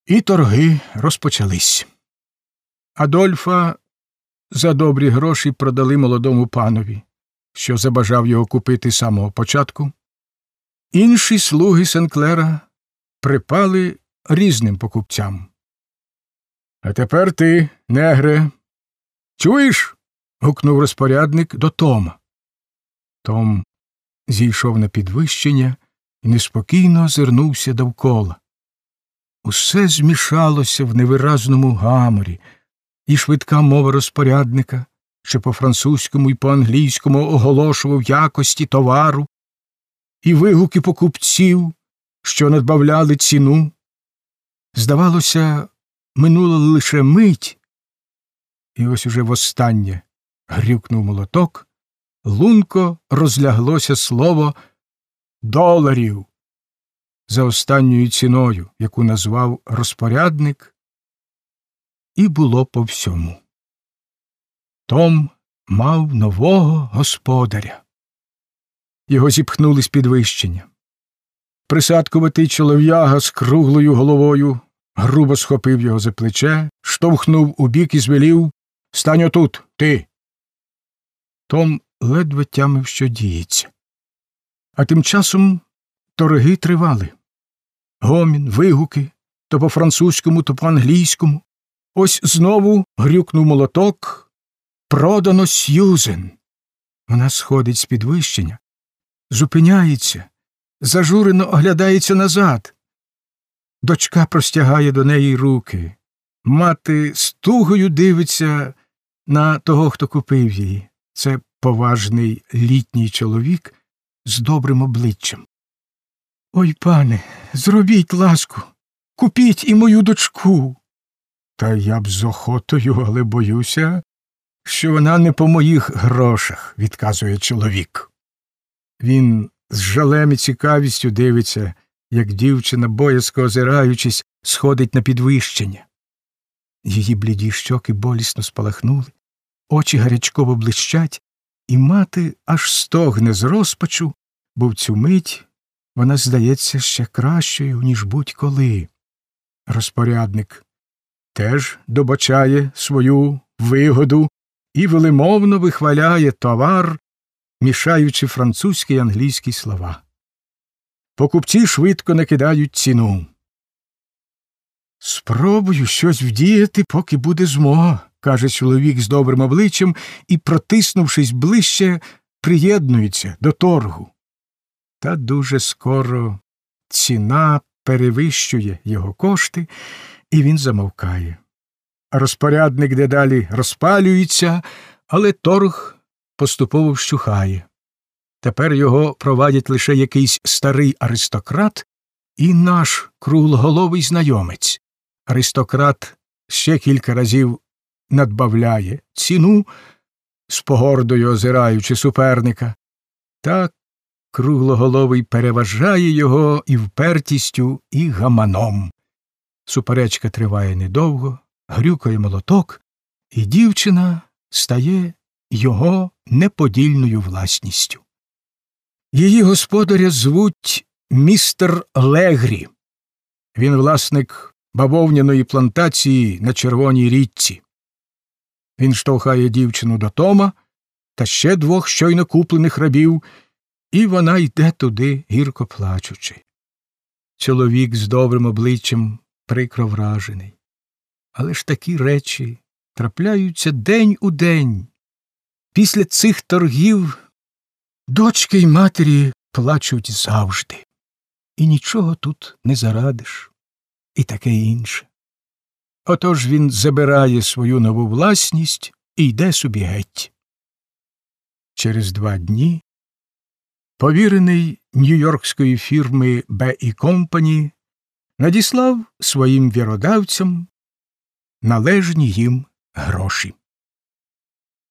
І торги розпочались. Адольфа за добрі гроші продали молодому панові, що забажав його купити з самого початку. Інші слуги Сенклера припали різним покупцям. «А тепер ти, негре, чуєш?» – гукнув розпорядник до Тома. Том зійшов на підвищення і неспокійно озирнувся довкола. Усе змішалося в невиразному гаморі, і швидка мова розпорядника, що по-французькому і по-англійському оголошував якості товару, і вигуки покупців, що надбавляли ціну. Здавалося, минула лише мить, і ось уже востаннє грюкнув молоток, лунко розляглося слово «доларів» за останньою ціною, яку назвав розпорядник, і було по всьому. Том мав нового господаря. Його зіпхнули з підвищення. Присадкуватий чолов'яга з круглою головою грубо схопив його за плече, штовхнув убік і звелів: «Стань отут, ти!» Том ледве тямив, що діється. А тим часом торги тривали. Гомін, вигуки, то по-французькому, то по-англійському. Ось знову грюкнув молоток. «Продано Сьюзен!» Вона сходить з підвищення, зупиняється, зажурено оглядається назад. Дочка простягає до неї руки. Мати з тугою дивиться на того, хто купив її. Це поважний літній чоловік з добрим обличчям. «Ой, пане, зробіть ласку, купіть і мою дочку!» «Та я б з охотою, але боюся, що вона не по моїх грошах», – відказує чоловік. Він з жалем і цікавістю дивиться, як дівчина, боязко озираючись, сходить на підвищення. Її бліді щоки болісно спалахнули, очі гарячково блищать, і мати аж стогне з розпачу, бо в цю мить вона здається ще кращою, ніж будь-коли. Розпорядник теж добачає свою вигоду і велемовно вихваляє товар, мішаючи французькі й англійські слова. Покупці швидко накидають ціну. «Спробую щось вдіяти, поки буде змога», – каже чоловік з добрим обличчям і, протиснувшись ближче, приєднується до торгу. Та дуже скоро ціна перевищує його кошти, і він замовкає. Розпорядник дедалі розпалюється, але торг поступово вщухає. Тепер його провадять лише якийсь старий аристократ і наш круглоголовий знайомець. Аристократ ще кілька разів надбавляє ціну, з погордою озираючи суперника. Так круглоголовий переважає його і впертістю, і гаманом. Суперечка триває недовго, грюкає молоток, і дівчина стає його неподільною власністю. Її господаря звуть містер Легрі. Він власник бавовняної плантації на Червоній річці. Він штовхає дівчину до Тома та ще двох щойно куплених рабів, і вона йде туди, гірко плачучи. Чоловік з добрим обличчям прикро вражений. Але ж такі речі трапляються день у день. Після цих торгів дочки й матері плачуть завжди. І нічого тут не зарадиш. І таке інше. Отож він забирає свою нову власність і йде собі геть. Через 2 дні повірений нью-йоркської фірми Б.І. Компані надіслав своїм віродавцям належні їм гроші.